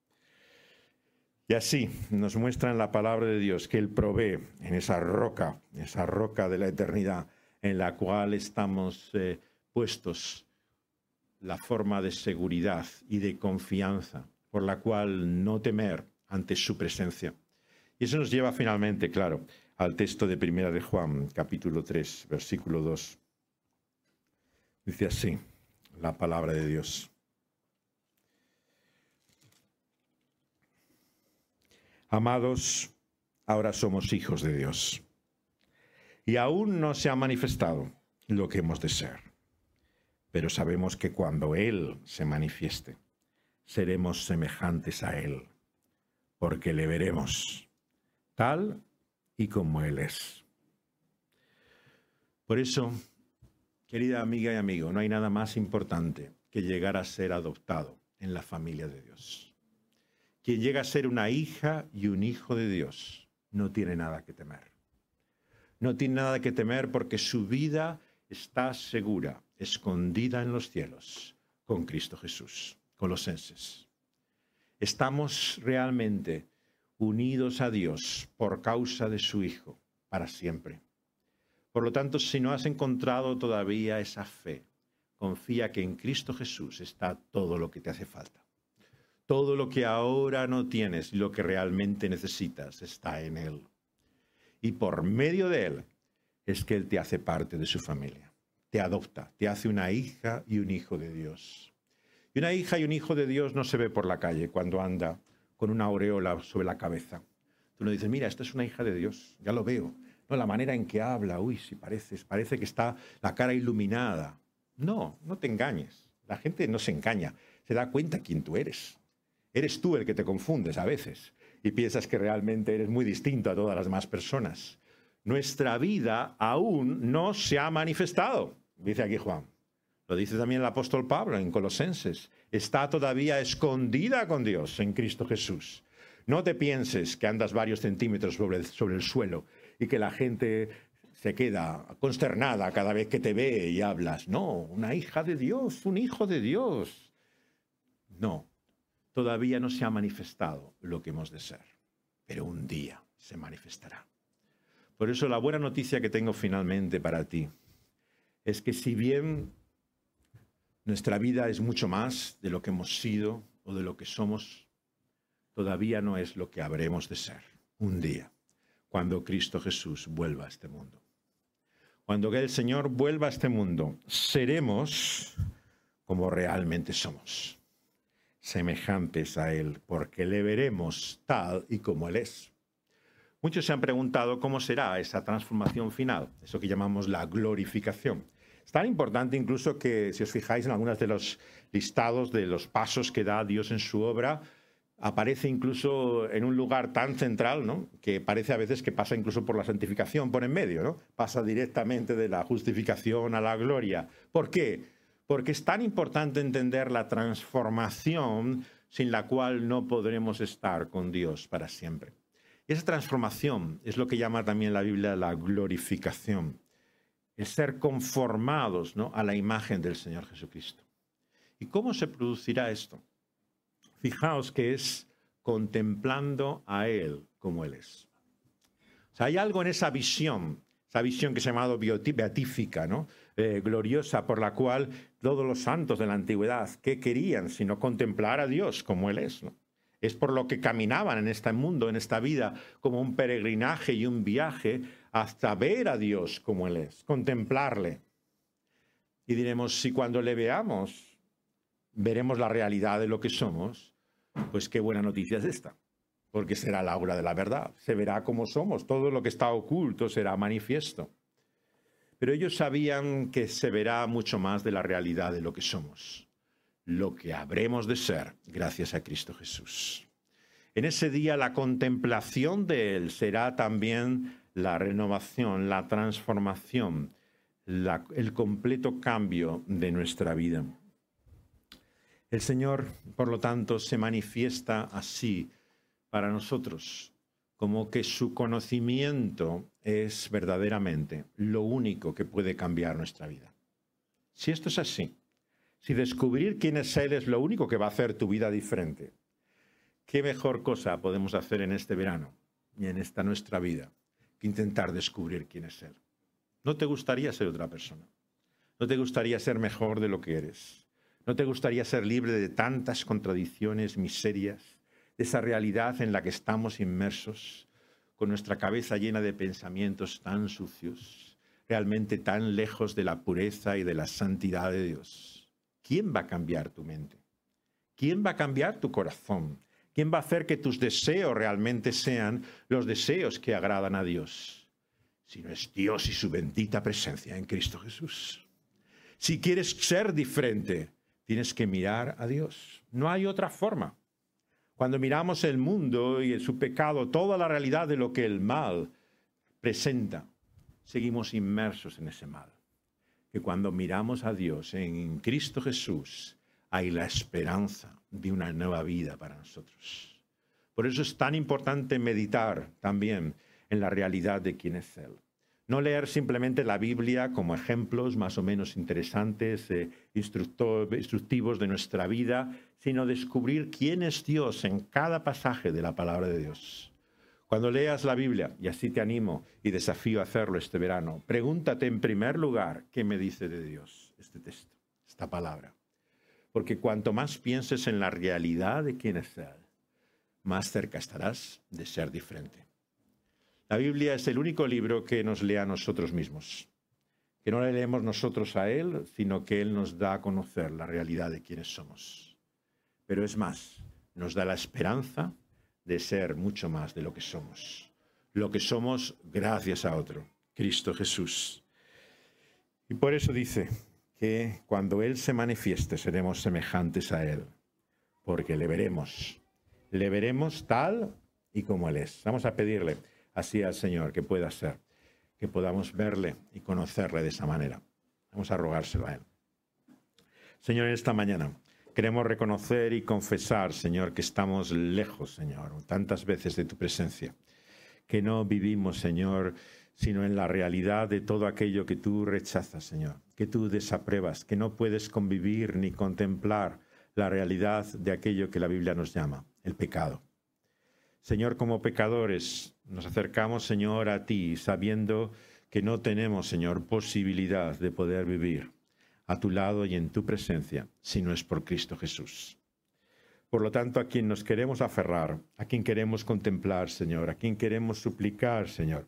Y así nos muestra en la palabra de Dios que Él provee en esa roca, esa roca de la eternidad en la cual estamos eh, puestos, la forma de seguridad y de confianza por la cual no temer ante su presencia. Y eso nos lleva finalmente, claro, al texto de Primera de Juan, capítulo tres, versículo dos. Dice así, la palabra de Dios. Amados, ahora somos hijos de Dios. Y aún no se ha manifestado lo que hemos de ser. Pero sabemos que cuando Él se manifieste, seremos semejantes a Él, porque le veremos tal y como Él es. Por eso, querida amiga y amigo, no hay nada más importante que llegar a ser adoptado en la familia de Dios. Quien llega a ser una hija y un hijo de Dios no tiene nada que temer. No tiene nada que temer porque su vida está segura, escondida en los cielos, con Cristo Jesús. Colosenses. Estamos realmente unidos a Dios por causa de su Hijo para siempre. Por lo tanto, si no has encontrado todavía esa fe, confía que en Cristo Jesús está todo lo que te hace falta. Todo lo que ahora no tienes y lo que realmente necesitas está en Él. Y por medio de Él es que Él te hace parte de su familia. Te adopta, te hace una hija y un hijo de Dios. Y una hija y un hijo de Dios no se ve por la calle cuando anda con una aureola sobre la cabeza. Tú no dices, mira, esta es una hija de Dios, ya lo veo. No, la manera en que habla, uy, si parece, parece que está la cara iluminada. No, no te engañes. La gente no se engaña, se da cuenta quién tú eres. Eres tú el que te confundes a veces y piensas que realmente eres muy distinto a todas las demás personas. Nuestra vida aún no se ha manifestado, dice aquí Juan. Lo dice también el apóstol Pablo en Colosenses. Está todavía escondida con Dios en Cristo Jesús. No te pienses que andas varios centímetros sobre el, sobre el suelo y que la gente se queda consternada cada vez que te ve y hablas. No, una hija de Dios, un hijo de Dios. No, todavía no se ha manifestado lo que hemos de ser, pero un día se manifestará. Por eso la buena noticia que tengo finalmente para ti es que si bien nuestra vida es mucho más de lo que hemos sido o de lo que somos, todavía no es lo que habremos de ser un día, cuando Cristo Jesús vuelva a este mundo. Cuando el Señor vuelva a este mundo, seremos como realmente somos, semejantes a Él, porque le veremos tal y como Él es. Muchos se han preguntado cómo será esa transformación final, eso que llamamos la glorificación. Es tan importante incluso que, si os fijáis en algunos de los listados de los pasos que da Dios en su obra, aparece incluso en un lugar tan central, ¿no?, que parece a veces que pasa incluso por la santificación, por en medio, ¿no? Pasa directamente de la justificación a la gloria. ¿Por qué? Porque es tan importante entender la transformación sin la cual no podremos estar con Dios para siempre. Esa transformación es lo que llama también la Biblia la glorificación. Es ser conformados, ¿no?, a la imagen del Señor Jesucristo. ¿Y cómo se producirá esto? Fijaos que es contemplando a Él como Él es. O sea, hay algo en esa visión, esa visión que se ha llamado beatífica, ¿no?, eh, gloriosa, por la cual todos los santos de la antigüedad, ¿qué querían sino contemplar a Dios como Él es, ¿no? Es por lo que caminaban en este mundo, en esta vida, como un peregrinaje y un viaje hasta ver a Dios como Él es, contemplarle. Y diremos, si cuando le veamos, veremos la realidad de lo que somos, pues qué buena noticia es esta, porque será la hora de la verdad, se verá cómo somos, todo lo que está oculto será manifiesto. Pero ellos sabían que se verá mucho más de la realidad de lo que somos, lo que habremos de ser gracias a Cristo Jesús. En ese día la contemplación de Él será también la renovación, la transformación, la, el completo cambio de nuestra vida. El Señor, por lo tanto, se manifiesta así para nosotros, como que su conocimiento es verdaderamente lo único que puede cambiar nuestra vida. Si esto es así, si descubrir quién es Él es lo único que va a hacer tu vida diferente, ¿qué mejor cosa podemos hacer en este verano y en esta nuestra vida que intentar descubrir quién es Él? ¿No te gustaría ser otra persona? ¿No te gustaría ser mejor de lo que eres? ¿No te gustaría ser libre de tantas contradicciones, miserias, de esa realidad en la que estamos inmersos? con nuestra cabeza llena de pensamientos tan sucios, realmente tan lejos de la pureza y de la santidad de Dios? ¿Quién va a cambiar tu mente? ¿Quién va a cambiar tu corazón? ¿Quién va a hacer que tus deseos realmente sean los deseos que agradan a Dios? Si no es Dios y su bendita presencia en Cristo Jesús. Si quieres ser diferente, tienes que mirar a Dios. No hay otra forma. Cuando miramos el mundo y su pecado, toda la realidad de lo que el mal presenta, seguimos inmersos en ese mal. Que cuando miramos a Dios en Cristo Jesús, hay la esperanza de una nueva vida para nosotros. Por eso es tan importante meditar también en la realidad de quién es Él. No leer simplemente la Biblia como ejemplos más o menos interesantes, eh, instructivos de nuestra vida, sino descubrir quién es Dios en cada pasaje de la palabra de Dios. Cuando leas la Biblia, y así te animo y desafío a hacerlo este verano, pregúntate en primer lugar qué me dice de Dios este texto, esta palabra. Porque cuanto más pienses en la realidad de quién es Él, más cerca estarás de ser diferente. La Biblia es el único libro que nos lee a nosotros mismos, que no le leemos nosotros a Él, sino que Él nos da a conocer la realidad de quiénes somos. Pero es más, nos da la esperanza de ser mucho más de lo que somos. Lo que somos gracias a otro, Cristo Jesús. Y por eso dice que cuando Él se manifieste seremos semejantes a Él, porque le veremos, le veremos tal y como Él es. Vamos a pedirle así al Señor que pueda ser, que podamos verle y conocerle de esa manera. Vamos a rogárselo a Él. Señor, en esta mañana queremos reconocer y confesar, Señor, que estamos lejos, Señor, tantas veces de tu presencia, que no vivimos, Señor, sino en la realidad de todo aquello que tú rechazas, Señor, que tú desapruebas, que no puedes convivir ni contemplar la realidad de aquello que la Biblia nos llama, el pecado. Señor, como pecadores, nos acercamos, Señor, a ti, sabiendo que no tenemos, Señor, posibilidad de poder vivir a tu lado y en tu presencia, si no es por Cristo Jesús. Por lo tanto, a quien nos queremos aferrar, a quien queremos contemplar, Señor, a quien queremos suplicar, Señor,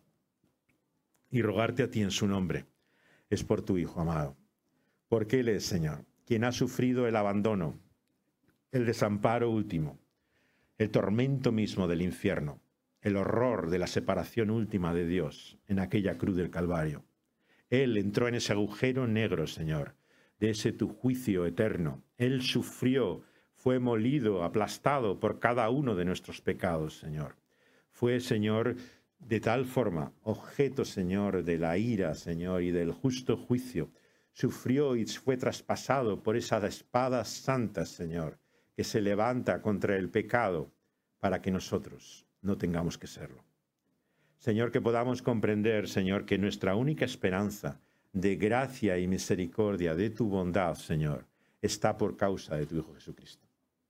y rogarte a ti en su nombre, es por tu Hijo amado. Porque Él es, Señor, quien ha sufrido el abandono, el desamparo último, el tormento mismo del infierno, el horror de la separación última de Dios en aquella cruz del Calvario. Él entró en ese agujero negro, Señor, de ese tu juicio eterno. Él sufrió, fue molido, aplastado por cada uno de nuestros pecados, Señor. Fue, Señor, de tal forma, objeto, Señor, de la ira, Señor, y del justo juicio. Sufrió y fue traspasado por esa espada santa, Señor, que se levanta contra el pecado para que nosotros no tengamos que serlo. Señor, que podamos comprender, Señor, que nuestra única esperanza de gracia y misericordia de tu bondad, Señor, está por causa de tu Hijo Jesucristo.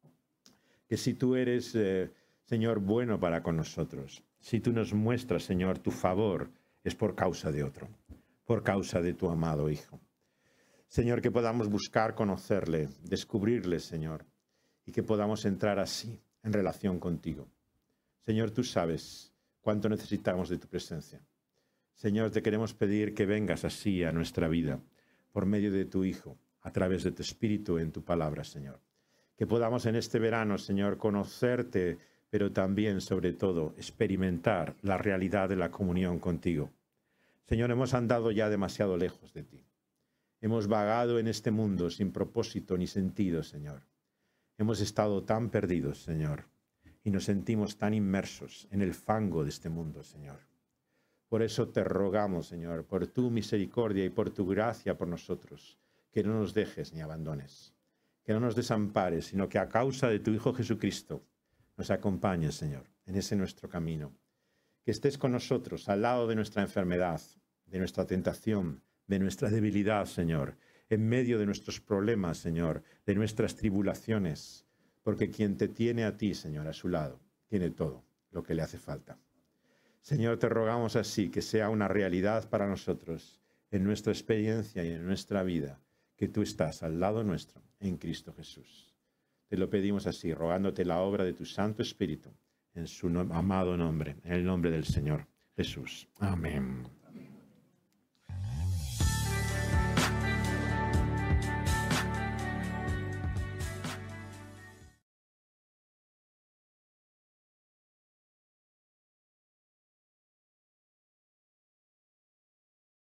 Que si tú eres, eh, Señor, bueno para con nosotros, si tú nos muestras, Señor, tu favor, es por causa de otro, por causa de tu amado Hijo. Señor, que podamos buscar conocerle, descubrirle, Señor, y que podamos entrar así en relación contigo. Señor, tú sabes cuánto necesitamos de tu presencia. Señor, te queremos pedir que vengas así a nuestra vida, por medio de tu Hijo, a través de tu Espíritu en tu palabra, Señor. Que podamos en este verano, Señor, conocerte, pero también, sobre todo, experimentar la realidad de la comunión contigo. Señor, hemos andado ya demasiado lejos de ti. Hemos vagado en este mundo sin propósito ni sentido, Señor. Hemos estado tan perdidos, Señor, y nos sentimos tan inmersos en el fango de este mundo, Señor. Por eso te rogamos, Señor, por tu misericordia y por tu gracia por nosotros, que no nos dejes ni abandones, que no nos desampares, sino que a causa de tu Hijo Jesucristo nos acompañes, Señor, en ese nuestro camino. Que estés con nosotros al lado de nuestra enfermedad, de nuestra tentación, de nuestra debilidad, Señor, en medio de nuestros problemas, Señor, de nuestras tribulaciones, porque quien te tiene a ti, Señor, a su lado, tiene todo lo que le hace falta. Señor, te rogamos así que sea una realidad para nosotros, en nuestra experiencia y en nuestra vida, que tú estás al lado nuestro, en Cristo Jesús. Te lo pedimos así, rogándote la obra de tu Santo Espíritu, en su no- amado nombre, en el nombre del Señor Jesús. Amén.